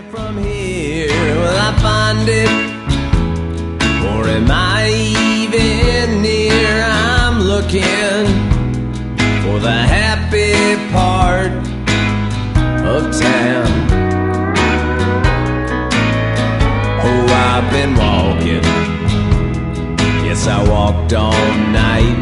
from here? Will I find it? Or am I even near? I'm looking for the happy part of town. Oh, I've been walking. Yes, I walked all night.